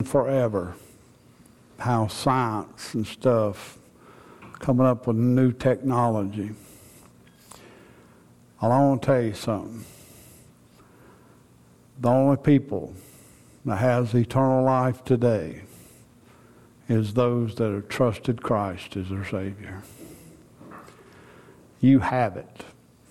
forever. How science and stuff coming up with new technology. I want to tell you something. The only people that has eternal life today is those that have trusted Christ as their Savior. You have it.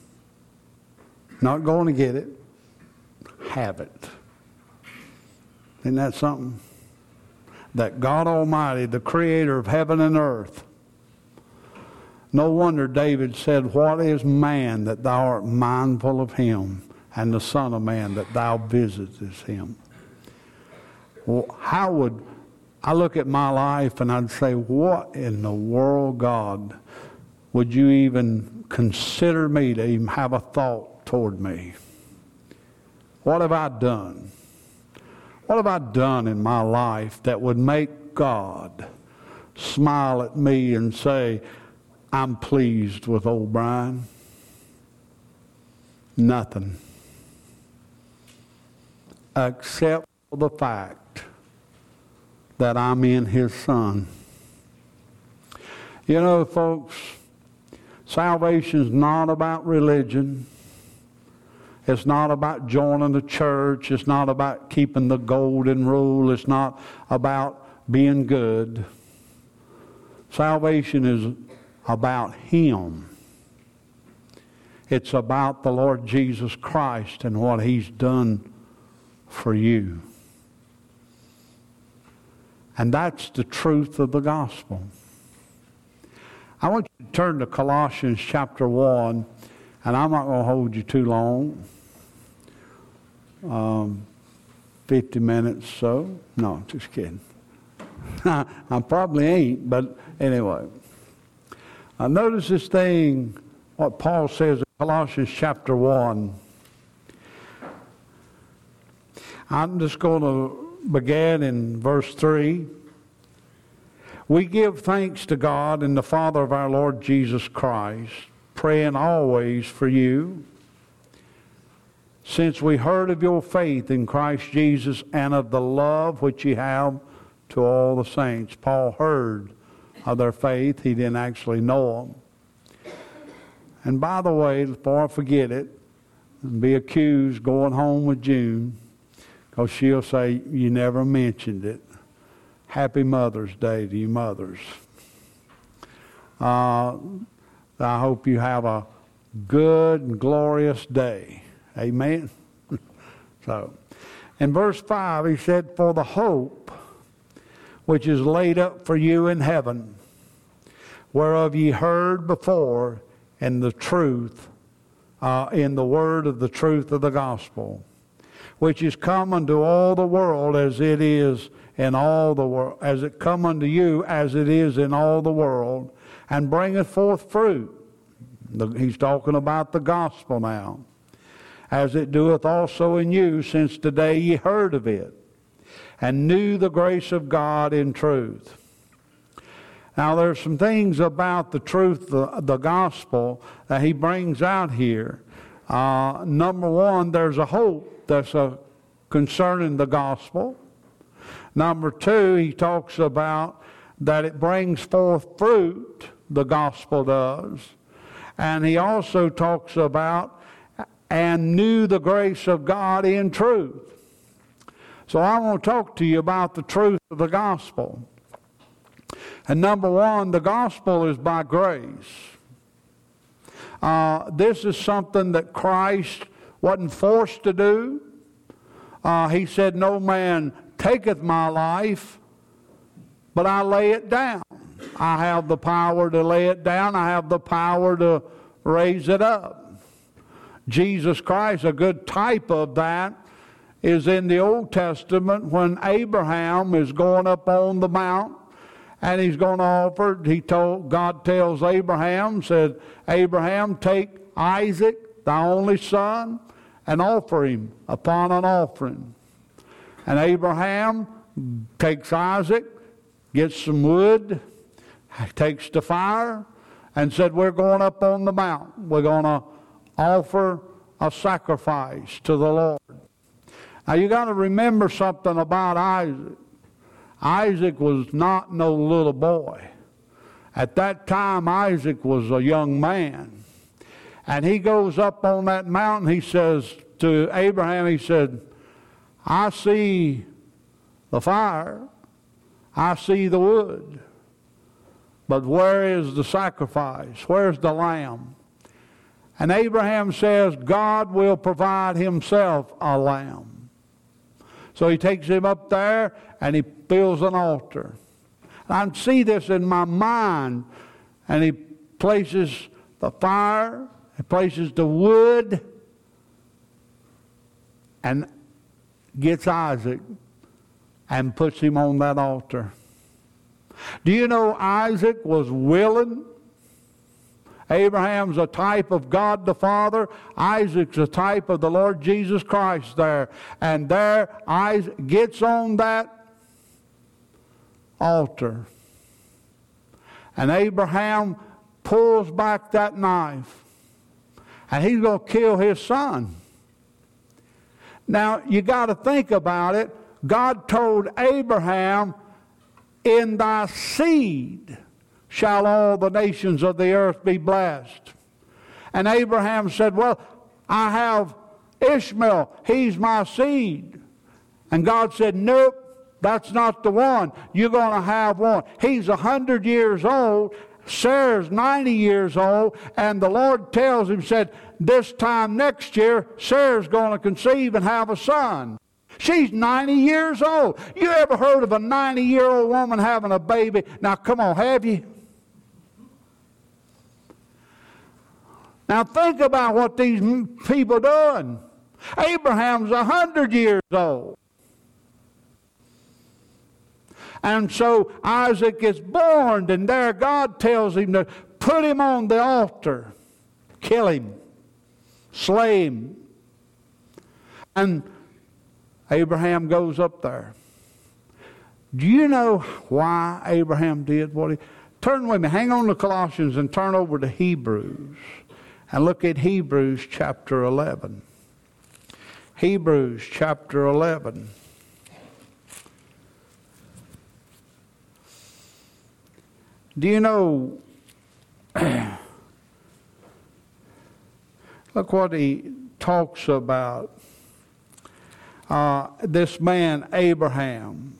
Not going to get it. Have it. Isn't that something? That God Almighty, the Creator of heaven and earth, no wonder David said, "What is man that thou art mindful of him, and the Son of Man that thou visitest him?" Well, how would I look at my life and I'd say, what in the world, God, would you even consider me to even have a thought toward me? What have I done? What have I done in my life that would make God smile at me and say, "I'm pleased with old Brian"? Nothing. Except for the fact that I'm in His Son. You know, folks, salvation's not about religion. It's not about joining the church. It's not about keeping the golden rule. It's not about being good. Salvation is about Him. It's about the Lord Jesus Christ and what He's done for you. And that's the truth of the gospel. I want you to turn to Colossians chapter 1, and I'm not going to hold you too long. 50 minutes so. No, just kidding. I probably ain't, but anyway. Notice this thing, what Paul says in Colossians chapter 1. I'm just going to begin in verse 3. We give thanks to God and the Father of our Lord Jesus Christ, praying always for you, since we heard of your faith in Christ Jesus and of the love which you have to all the saints. Paul heard of their faith. He didn't actually know them. And by the way, before I forget it, and be accused going home with June, because she'll say, "You never mentioned it." Happy Mother's Day to you mothers. I hope you have a good and glorious day. Amen? So, in verse 5, he said, "For the hope which is laid up for you in heaven, whereof ye heard before in the truth, in the word of the truth of the gospel, which is come unto all the world as it is in all the world, as it come unto you as it is in all the world, and bringeth forth fruit." He's talking about the gospel now. "As it doeth also in you, since the day ye heard of it, and knew the grace of God in truth." Now there's some things about the truth, the gospel, that he brings out here. Number one, there's a hope that's concerning the gospel. Number two, he talks about that it brings forth fruit, the gospel does. And he also talks about, and knew the grace of God in truth. So I want to talk to you about the truth of the gospel. And number one, the gospel is by grace. This is something that Christ wasn't forced to do. He said, "No man taketh my life, but I lay it down." I have the power to lay it down. I have the power to raise it up. Jesus Christ, a good type of that, is in the Old Testament when Abraham is going up on the mount and he's going to offer. God tells Abraham, said, "Abraham, take Isaac, thy only son, and offer him upon an offering." And Abraham takes Isaac, gets some wood, takes the fire, and said, "We're going up on the mount. We're going to offer a sacrifice to the Lord." Now you got to remember something about Isaac. Isaac was not no little boy. At that time, Isaac was a young man. And he goes up on that mountain. He says to Abraham, he said, I see the fire. I see the wood. But where is the sacrifice? Where's the lamb? And Abraham says, God will provide himself a lamb. So he takes him up there and he builds an altar. I can see this in my mind. And he places the fire, he places the wood, and gets Isaac and puts him on that altar. Do you know Isaac was willing? Abraham's a type of God the Father. Isaac's a type of the Lord Jesus Christ there. And there Isaac gets on that altar. And Abraham pulls back that knife. And he's going to kill his son. Now, you got to think about it. God told Abraham, in thy seed shall all the nations of the earth be blessed. And Abraham said, well, I have Ishmael. He's my seed. And God said, nope, that's not the one. You're going to have one. He's 100 years old. Sarah's 90 years old. And the Lord tells him, said, this time next year, Sarah's going to conceive and have a son. She's 90 years old. You ever heard of a 90-year-old woman having a baby? Now, come on, have you? Now, think about what these people are doing. Abraham's 100 years old. And so Isaac is born, and there God tells him to put him on the altar, kill him, slay him. And Abraham goes up there. Do you know why Abraham did what he... Turn with me, hang on to Colossians and turn over to Hebrews and look at Hebrews chapter 11. Hebrews chapter 11. Do you know, look what he talks about. This man, Abraham.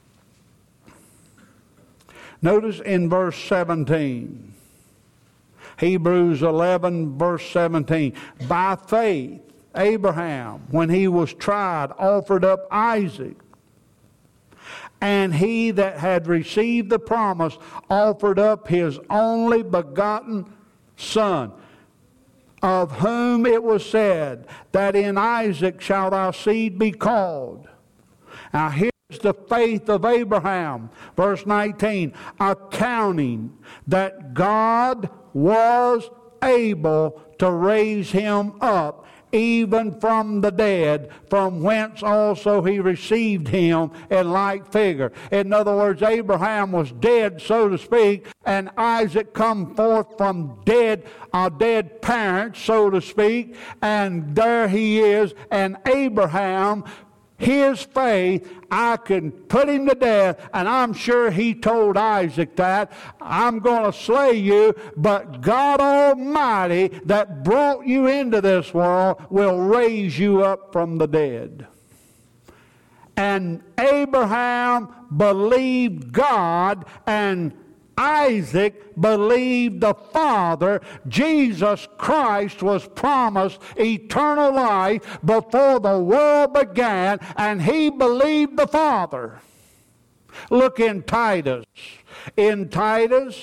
Notice in verse 17. Hebrews 11, verse 17. By faith, Abraham, when he was tried, offered up Isaac. And he that had received the promise offered up his only begotten son, of whom it was said, that in Isaac shall thy seed be called. Now here's the faith of Abraham. Verse 19, accounting that God was able to raise him up even from the dead, from whence also he received him in like figure. In other words, Abraham was dead, so to speak, and Isaac come forth from dead parents, so to speak, and there he is, and Abraham, his faith, I can put him to death, and I'm sure he told Isaac that, I'm going to slay you, but God Almighty that brought you into this world will raise you up from the dead. And Abraham believed God, and Isaac believed the Father. Jesus Christ was promised eternal life before the world began, and he believed the Father. Look in Titus. In Titus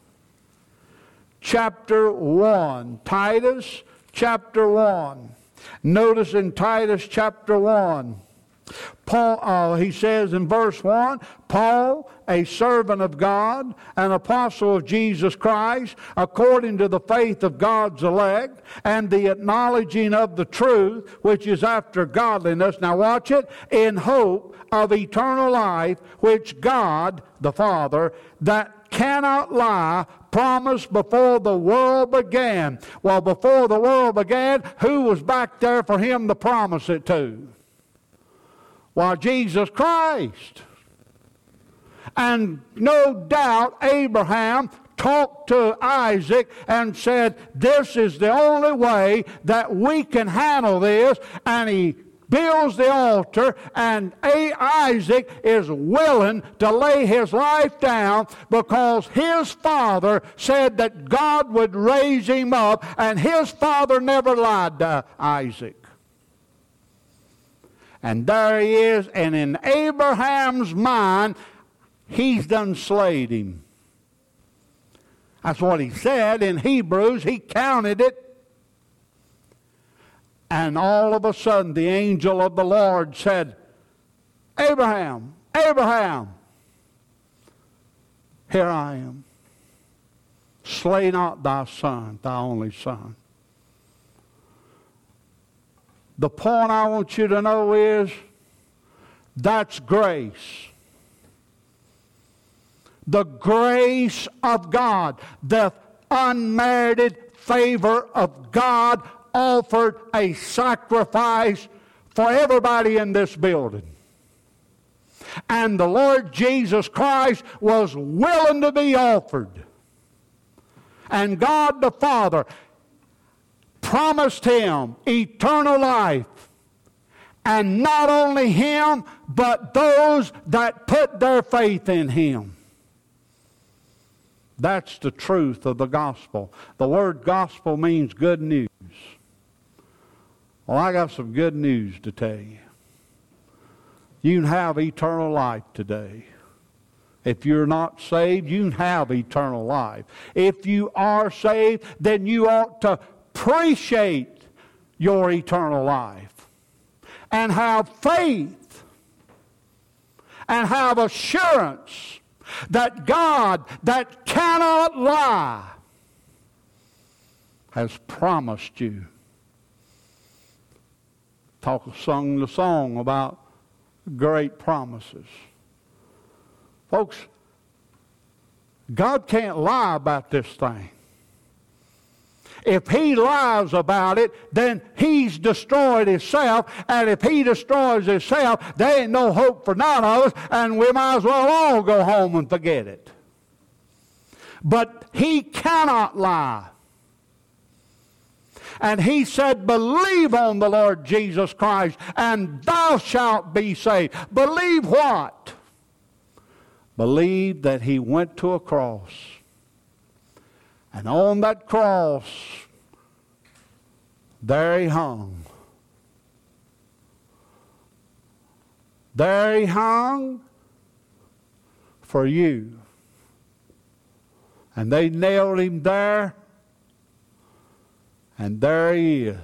chapter 1. Titus chapter 1. Notice in Titus chapter 1. Paul, he says in verse 1, Paul, a servant of God, an apostle of Jesus Christ, according to the faith of God's elect, and the acknowledging of the truth, which is after godliness. Now watch it. In hope of eternal life, which God, the Father, that cannot lie, promised before the world began. Well, before the world began, who was back there for him to promise it to? Why, Jesus Christ. And no doubt Abraham talked to Isaac and said, this is the only way that we can handle this. And he builds the altar, and Isaac is willing to lay his life down because his father said that God would raise him up, and his father never lied to Isaac. And there he is, and in Abraham's mind, he's done slayed him. That's what he said in Hebrews. He counted it. And all of a sudden, the angel of the Lord said, Abraham, Abraham, here I am. Slay not thy son, thy only son. The point I want you to know is, that's grace. The grace of God, the unmerited favor of God, offered a sacrifice for everybody in this building. And the Lord Jesus Christ was willing to be offered. And God the Father promised him eternal life. And not only him, but those that put their faith in him. That's the truth of the gospel. The word gospel means good news. Well, I got some good news to tell you. You can have eternal life today. If you're not saved, you can have eternal life. If you are saved, then you ought to appreciate your eternal life and have faith and have assurance that God, that cannot lie, has promised you. Sung the song about great promises. Folks, God can't lie about this thing. If he lies about it, then he's destroyed himself. And if he destroys himself, there ain't no hope for none of us, and we might as well all go home and forget it. But he cannot lie. And he said, believe on the Lord Jesus Christ, and thou shalt be saved. Believe what? Believe that he went to a cross. And on that cross, there he hung. There he hung for you. And they nailed him there. And there he is,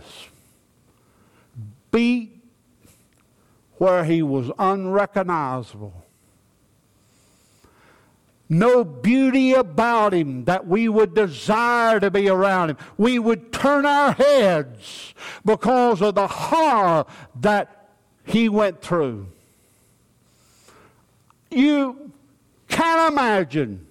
beat where he was unrecognizable. No beauty about him that we would desire to be around him. We would turn our heads because of the horror that he went through. You can't imagine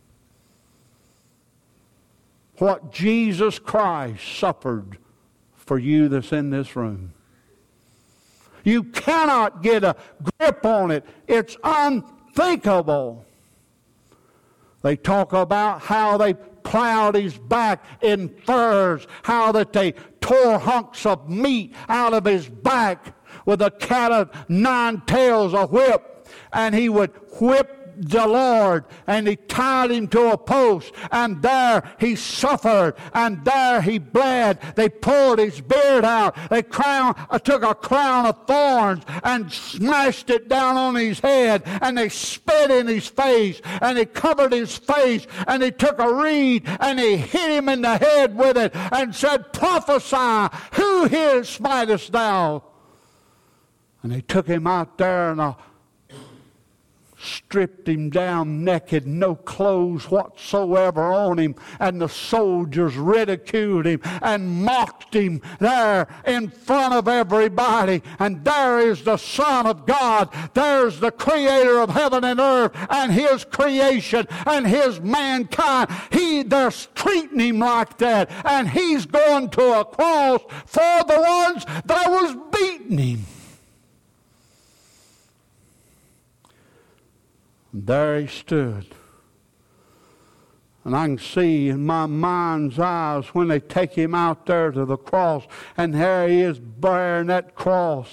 what Jesus Christ suffered for you that's in this room. You cannot get a grip on it. It's unthinkable. They talk about how they plowed his back in furs, how that they tore hunks of meat out of his back with a cat of nine tails, a whip, and he would whip the Lord, and he tied him to a post, and there he suffered, and there he bled. They pulled his beard out. They took a crown of thorns and smashed it down on his head, and they spit in his face, and they covered his face, and they took a reed and they hit him in the head with it and said, prophesy, who here smitest thou? And they took him out there and stripped him down naked, no clothes whatsoever on him, and the soldiers ridiculed him and mocked him there in front of everybody. And there is the Son of God, there's the Creator of heaven and earth and his creation and his mankind. They're treating him like that, and he's going to a cross for the ones that was beating him. And there he stood. And I can see in my mind's eyes when they take him out there to the cross, and there he is bearing that cross.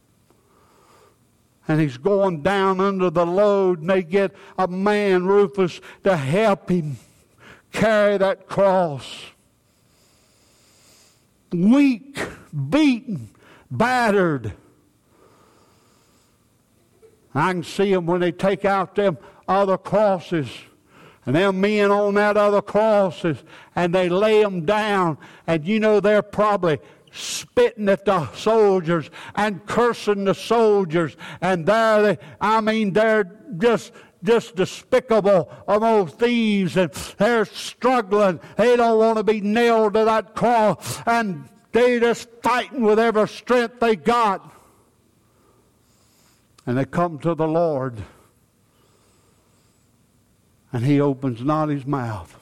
And he's going down under the load, and they get a man, Rufus, to help him carry that cross. Weak, beaten, battered. I can see them when they take out them other crosses, and them men on that other crosses, and they lay them down, and you know they're probably spitting at the soldiers and cursing the soldiers, and they're just despicable of those thieves, and they're struggling. They don't want to be nailed to that cross, and they're just fighting with every strength they got. And they come to the Lord, and he opens not his mouth,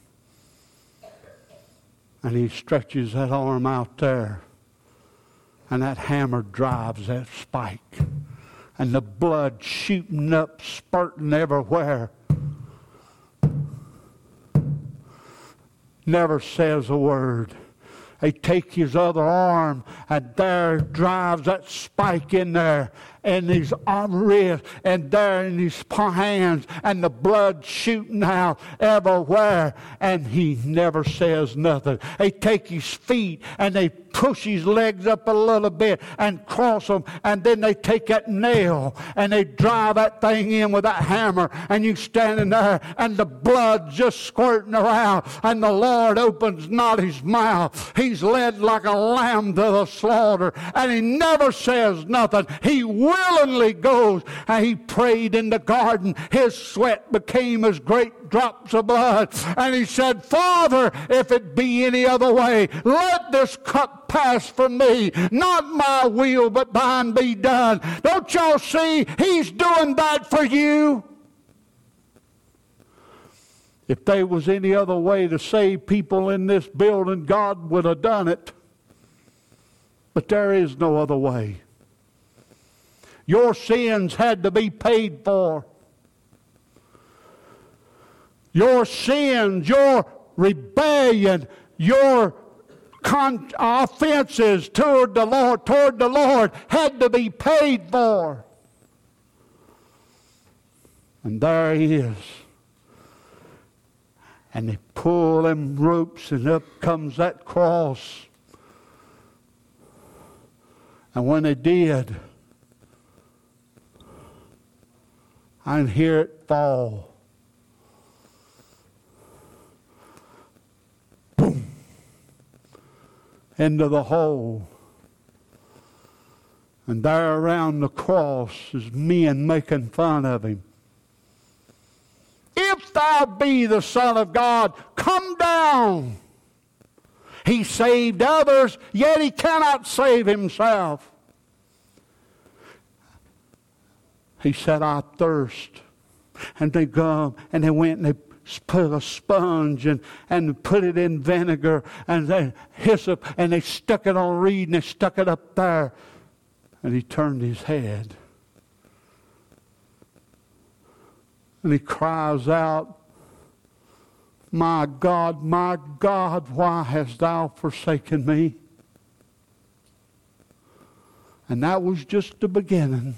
and he stretches that arm out there, and that hammer drives that spike, and the blood shooting up, spurting everywhere. Never says a word. They take his other arm, and there drives that spike in there, and his wrist, and there in his hands, and the blood shooting out everywhere, and he never says nothing. They take his feet, and they push his legs up a little bit and cross them, and then they take that nail and they drive that thing in with that hammer, and you standing there, and the blood just squirting around, and the Lord opens not his mouth. He's led like a lamb to the slaughter, and he never says nothing. He willingly goes, and he prayed in the garden. His sweat became as great drops of blood, and he said, Father, if it be any other way, let this cup pass from me. Not my will, but thine be done. Don't y'all see? He's doing that for you. If there was any other way to save people in this building, God would have done it. But there is no other way. Your sins had to be paid for. Your sins, your rebellion, your offenses toward the Lord had to be paid for. And there he is. And they pull them ropes, and up comes that cross. And when they did, I can hear it fall. Boom. Into the hole. And there around the cross is men making fun of him. If thou be the Son of God, come down. He saved others, yet he cannot save himself. He said, I thirst. And they come and they went and they put a sponge and put it in vinegar and then hyssop, and they stuck it on a reed and they stuck it up there. And he turned his head. And he cries out, my God, why hast thou forsaken me? And that was just the beginning.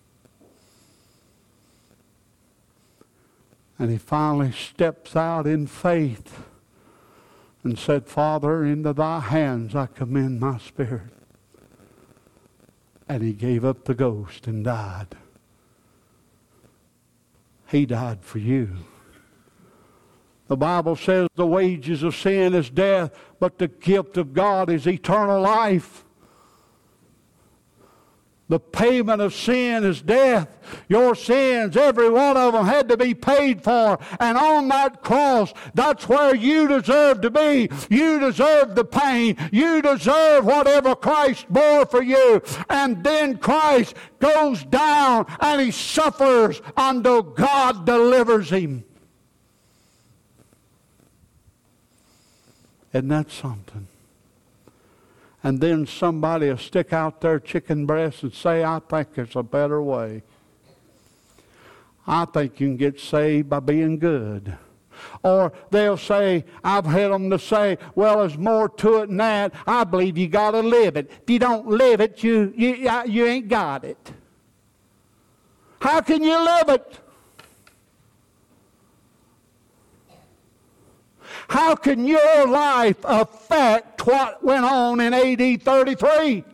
And he finally steps out in faith and said, Father, into thy hands I commend my spirit. And he gave up the ghost and died. He died for you. The Bible says the wages of sin is death, but the gift of God is eternal life. The payment of sin is death. Your sins, every one of them, had to be paid for. And on that cross, that's where you deserve to be. You deserve the pain. You deserve whatever Christ bore for you. And then Christ goes down and he suffers until God delivers him. Isn't that something? And then somebody will stick out their chicken breast and say, I think there's a better way. I think you can get saved by being good. Or they'll say, I've heard them to say, well, there's more to it than that. I believe you got to live it. If you don't live it, you ain't got it. How can you live it? How can your life affect what went on in AD 33?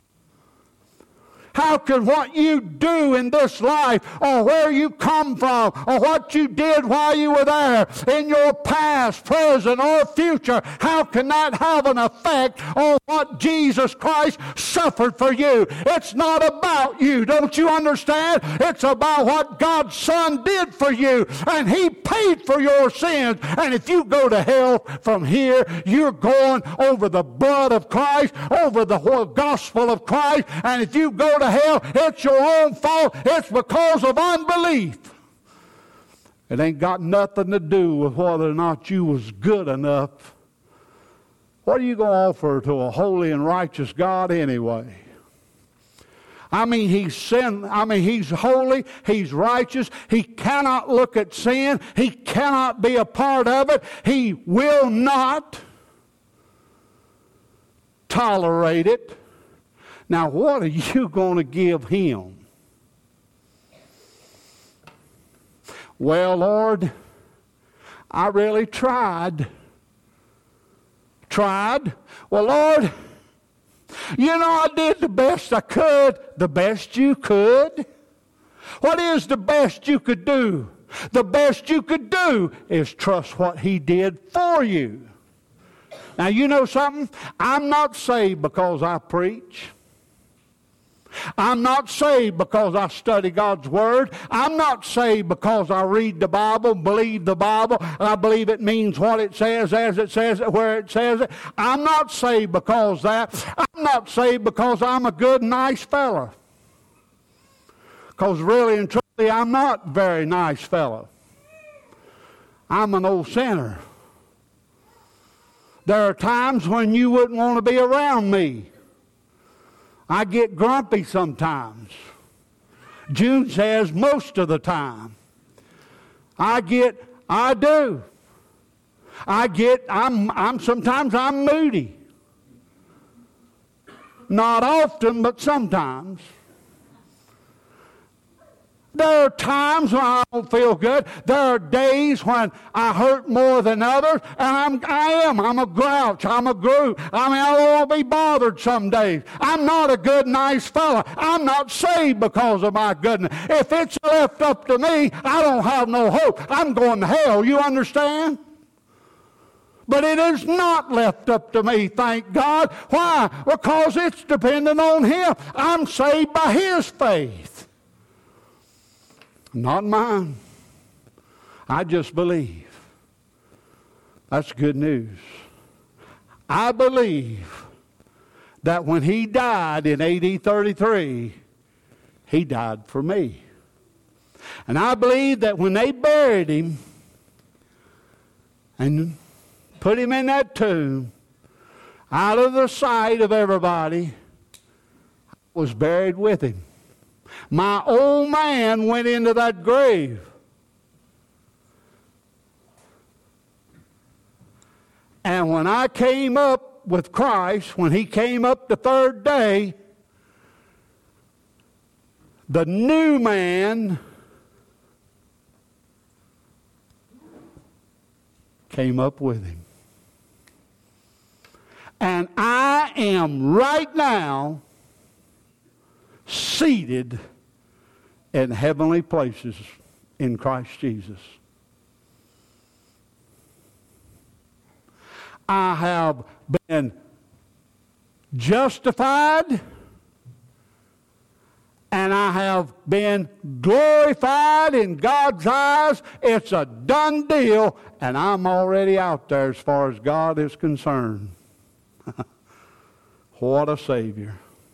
How can what you do in this life, or where you come from, or what you did while you were there, in your past, present, or future, how can that have an effect on what Jesus Christ suffered for you? It's not about you, don't you understand? It's about what God's Son did for you, and He paid for your sins. And if you go to hell from here, you're going over the blood of Christ, over the whole gospel of Christ, and if you go to hell, it's your own fault. It's because of unbelief. It ain't got nothing to do with whether or not you was good enough. What are you going to offer to a holy and righteous God anyway? I mean, He's holy, He's righteous. He cannot look at sin. He cannot be a part of it. He will not tolerate it. Now, what are you going to give Him? Well, Lord, I really tried. Tried? Well, Lord, you know, I did the best I could. The best you could? What is the best you could do? The best you could do is trust what He did for you. Now, you know something? I'm not saved because I preach. I'm not saved because I study God's Word. I'm not saved because I read the Bible, believe the Bible, and I believe it means what it says, as it says it, where it says it. I'm not saved because that. I'm not saved because I'm a good, nice fella. Because really and truly, I'm not a very nice fella. I'm an old sinner. There are times when you wouldn't want to be around me. I get grumpy sometimes. June says most of the time. Sometimes I'm moody. Not often, but sometimes. There are times when I don't feel good. There are days when I hurt more than others, and I'm a grouch. I'm a groove. I mean, I don't want to be bothered some days. I'm not a good, nice fella. I'm not saved because of my goodness. If it's left up to me, I don't have no hope. I'm going to hell. You understand? But it is not left up to me, thank God. Why? Because it's dependent on Him. I'm saved by His faith. Not mine. I just believe. That's good news. I believe that when He died in AD 33, He died for me. And I believe that when they buried Him and put Him in that tomb, out of the sight of everybody, I was buried with Him. My old man went into that grave. And when I came up with Christ, when He came up the third day, the new man came up with Him. And I am right now seated in heavenly places in Christ Jesus. I have been justified, and I have been glorified in God's eyes. It's a done deal, and I'm already out there as far as God is concerned. What a Savior.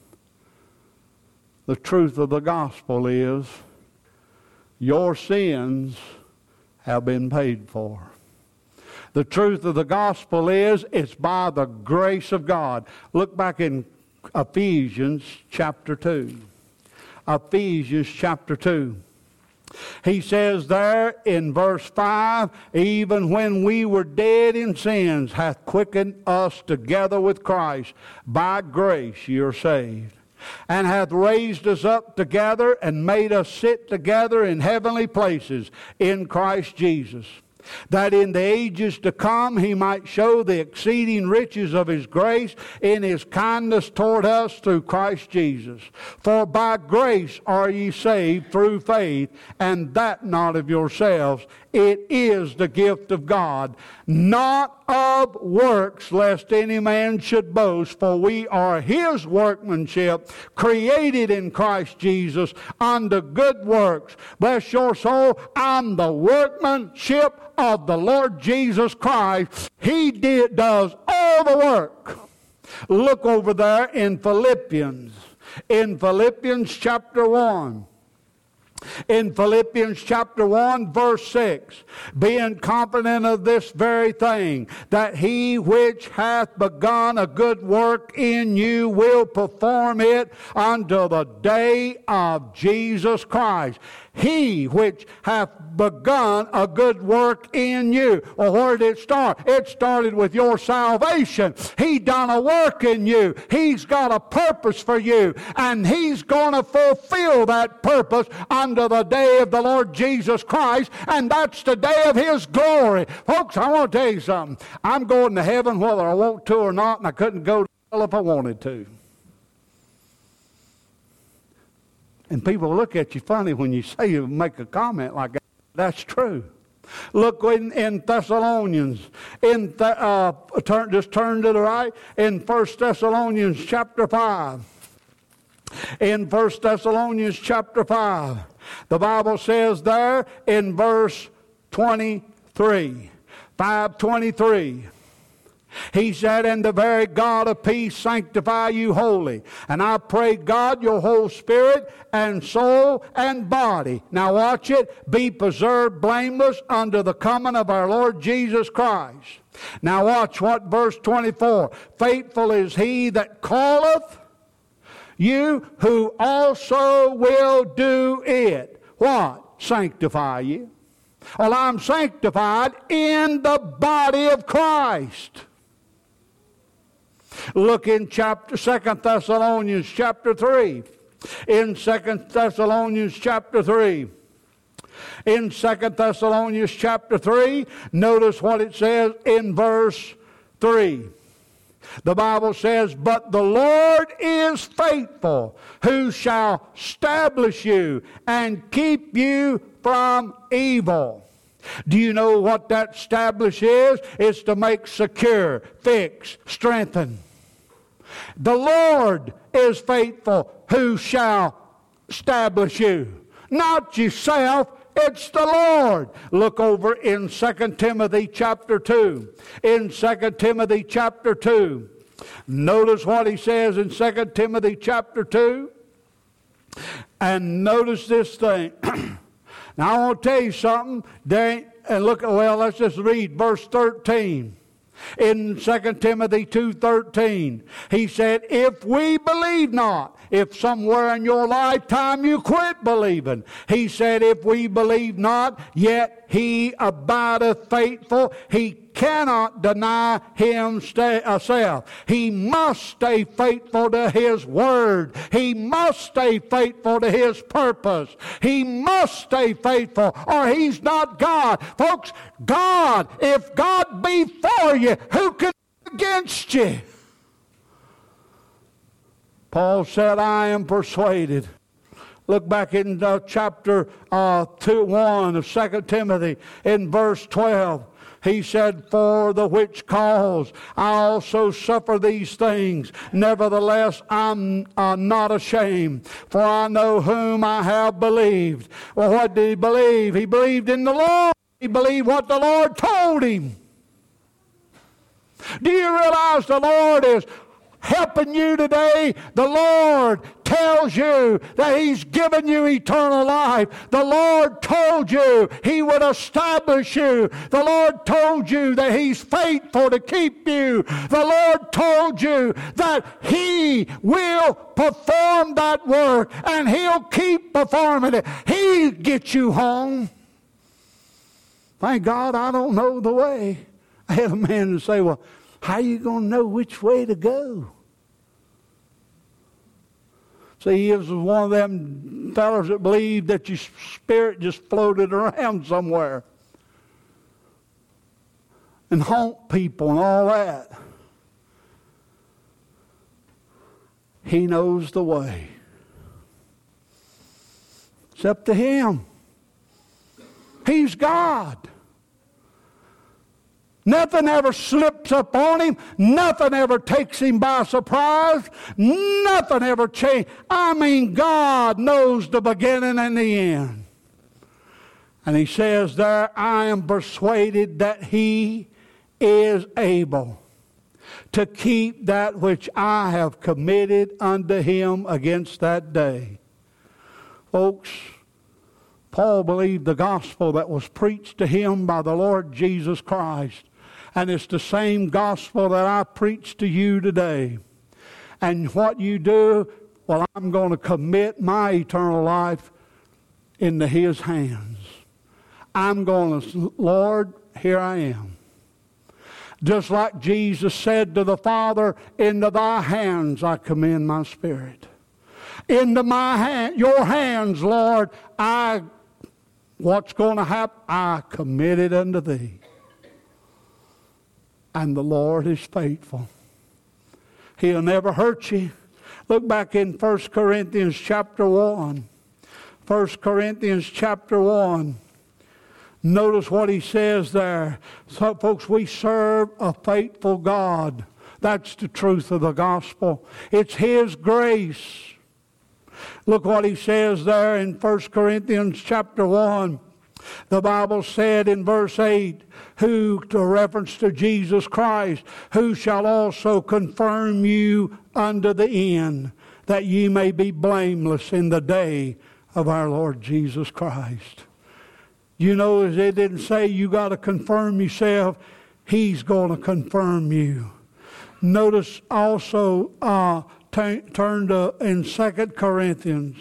The truth of the gospel is your sins have been paid for. The truth of the gospel is it's by the grace of God. Look back in Ephesians chapter 2. Ephesians chapter 2. He says there in verse 5, even when we were dead in sins, hath quickened us together with Christ. By grace ye are saved. And hath raised us up together and made us sit together in heavenly places in Christ Jesus, that in the ages to come he might show the exceeding riches of his grace in his kindness toward us through Christ Jesus. For by grace are ye saved through faith, and that not of yourselves. It is the gift of God, not of works, lest any man should boast. For we are his workmanship, created in Christ Jesus unto good works. Bless your soul, I'm the workmanship of the Lord Jesus Christ. He does all the work. Look over there in Philippians. In Philippians chapter 1. In Philippians chapter 1 verse 6, being confident of this very thing, that he which hath begun a good work in you will perform it until the day of Jesus Christ. He which hath begun a good work in you. Well, where did it start? It started with your salvation. He done a work in you. He's got a purpose for you. And he's going to fulfill that purpose unto the day of the Lord Jesus Christ. And that's the day of his glory. Folks, I want to tell you something. I'm going to heaven whether I want to or not, and I couldn't go to hell if I wanted to. And people look at you funny when you say you make a comment like that. That's true. Look in Thessalonians. Just turn to the right. In 1 Thessalonians chapter 5. In 1 Thessalonians chapter 5. The Bible says there in verse 23. 5:23. He said, and the very God of peace sanctify you wholly. And I pray God your whole spirit and soul and body. Now watch it. Be preserved blameless unto the coming of our Lord Jesus Christ. Now watch what verse 24. Faithful is he that calleth you, who also will do it. What? Sanctify you. Well, I'm sanctified in the body of Christ. Look in 2 Thessalonians chapter 3. In 2 Thessalonians chapter 3. In 2 Thessalonians chapter 3, notice what it says in verse 3. The Bible says, but the Lord is faithful, who shall establish you and keep you from evil. Do you know what that establish is? It's to make secure, fix, strengthen. The Lord is faithful, who shall establish you. Not yourself, it's the Lord. Look over in 2 Timothy chapter 2. In 2 Timothy chapter 2. Notice what he says in 2 Timothy chapter 2. And notice this thing. Now I want to tell you something. Let's just read verse 13. In 2 Timothy 2:13, he said, if we believe not, if somewhere in your lifetime you quit believing, he said, if we believe not, yet he abideth faithful. He cannot deny himself. He must stay faithful to his word. He must stay faithful to his purpose. He must stay faithful, or he's not God. Folks, God, if God be for you, who can be against you? Paul said, I am persuaded. Look back in chapter 1 of 2 Timothy in verse 12. He said, for the which cause I also suffer these things. Nevertheless, I'm not ashamed, for I know whom I have believed. Well, what did he believe? He believed in the Lord. He believed what the Lord told him. Do you realize the Lord is helping you today. The Lord tells you that He's given you eternal life. The Lord told you He would establish you. The Lord told you that He's faithful to keep you. The Lord told you that He will perform that work, and He'll keep performing it. He'll get you home. Thank God I don't know the way. I had a man say, well, how are you going to know which way to go? See, he was one of them fellas that believed that your spirit just floated around somewhere and haunt people and all that. He knows the way. It's up to Him. He's God. Nothing ever slips up on Him. Nothing ever takes Him by surprise. Nothing ever changes. I mean, God knows the beginning and the end. And He says there, I am persuaded that He is able to keep that which I have committed unto Him against that day. Folks, Paul believed the gospel that was preached to him by the Lord Jesus Christ. And it's the same gospel that I preach to you today. And what you do, well, I'm going to commit my eternal life into His hands. I'm going to, Lord, here I am. Just like Jesus said to the Father, into Thy hands I commend my spirit. Into your hands, Lord, what's going to happen? I commit it unto Thee. And the Lord is faithful. He'll never hurt you. Look back in 1 Corinthians chapter 1. 1 Corinthians chapter 1. Notice what he says there. So, folks, we serve a faithful God. That's the truth of the gospel. It's His grace. Look what he says there in 1 Corinthians chapter 1. The Bible said in verse 8, who, to reference to Jesus Christ, who shall also confirm you unto the end, that ye may be blameless in the day of our Lord Jesus Christ. You know, as it didn't say you got to confirm yourself, He's going to confirm you. Notice also, turn to in 2 Corinthians.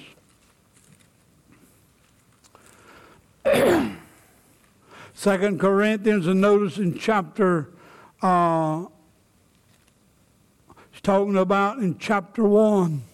2 Corinthians, and notice in chapter, he's talking about in chapter 1.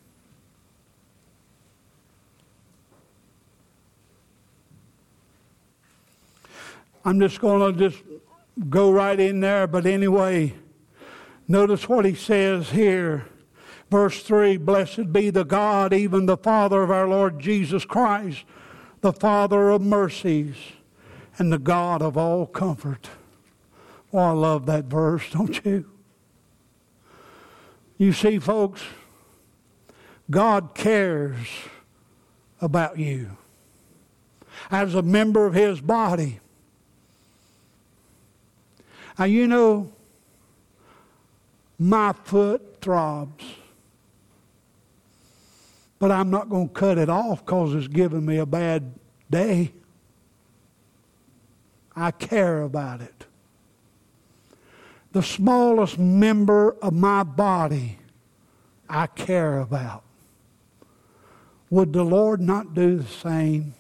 I'm just going to go right in there, but anyway, notice what he says here. Verse 3, blessed be the God, even the Father of our Lord Jesus Christ, the Father of mercies, and the God of all comfort. Oh, I love that verse, don't you? You see, folks, God cares about you. As a member of His body. Now, you know, my foot throbs. But I'm not going to cut it off because it's giving me a bad day. I care about it. The smallest member of my body, I care about. Would the Lord not do the same?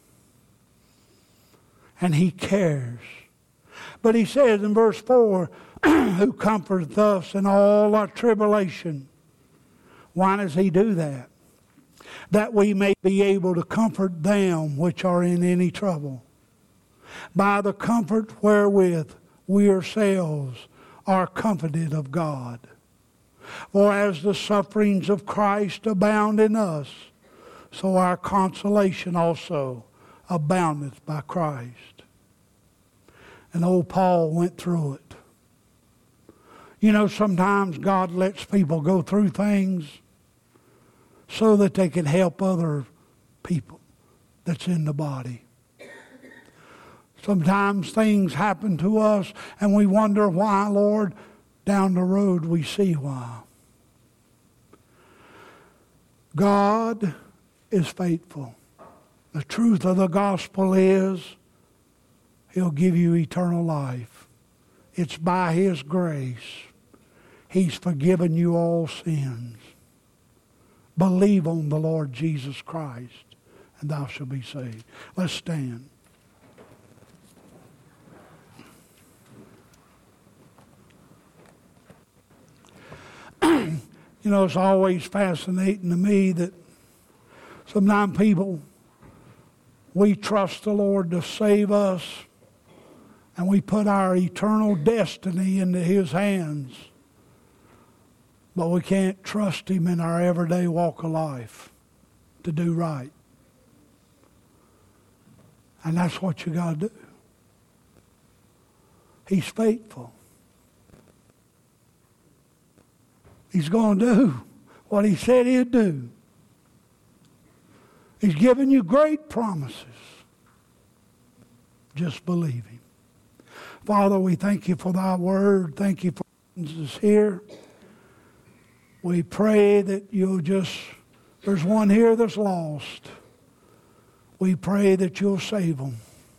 And He cares. But He says in verse 4, who comforteth us in all our tribulation. Why does He do that? That we may be able to comfort them which are in any trouble, by the comfort wherewith we ourselves are comforted of God. For as the sufferings of Christ abound in us, so our consolation also aboundeth by Christ. And old Paul went through it. You know, sometimes God lets people go through things so that they can help other people that's in the body. Sometimes things happen to us and we wonder why, Lord. Down the road we see why. God is faithful. The truth of the gospel is He'll give you eternal life. It's by His grace. He's forgiven you all sins. Believe on the Lord Jesus Christ, and thou shalt be saved. Let's stand. You know, it's always fascinating to me that sometimes people, we trust the Lord to save us, and we put our eternal destiny into His hands. But we can't trust Him in our everyday walk of life to do right. And that's what you got to do. He's faithful. He's going to do what He said He'd do. He's given you great promises. Just believe Him. Father, we thank You for Thy word. Thank You for us here. We pray that You'll just, there's one here that's lost. We pray that You'll save them.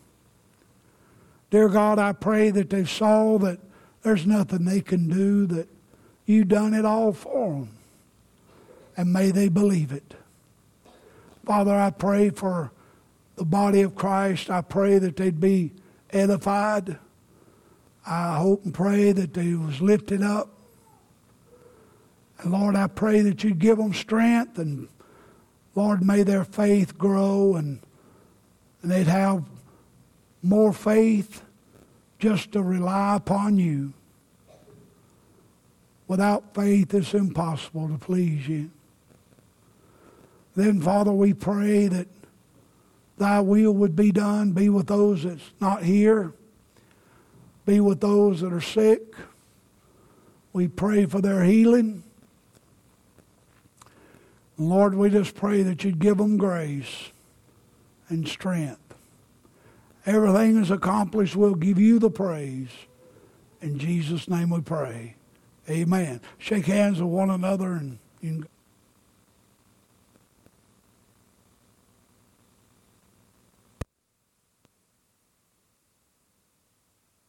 Dear God, I pray that they saw that there's nothing they can do, that You done it all for them. And may they believe it. Father, I pray for the body of Christ. I pray that they'd be edified. I hope and pray that they was lifted up. And Lord, I pray that You'd give them strength, and Lord, may their faith grow, and they'd have more faith just to rely upon You. Without faith, it's impossible to please You. Then, Father, we pray that Thy will would be done. Be with those that's not here. Be with those that are sick. We pray for their healing. Lord, we just pray that You'd give them grace and strength. Everything is accomplished. We'll give You the praise. In Jesus' name we pray. Amen. Shake hands with one another and you can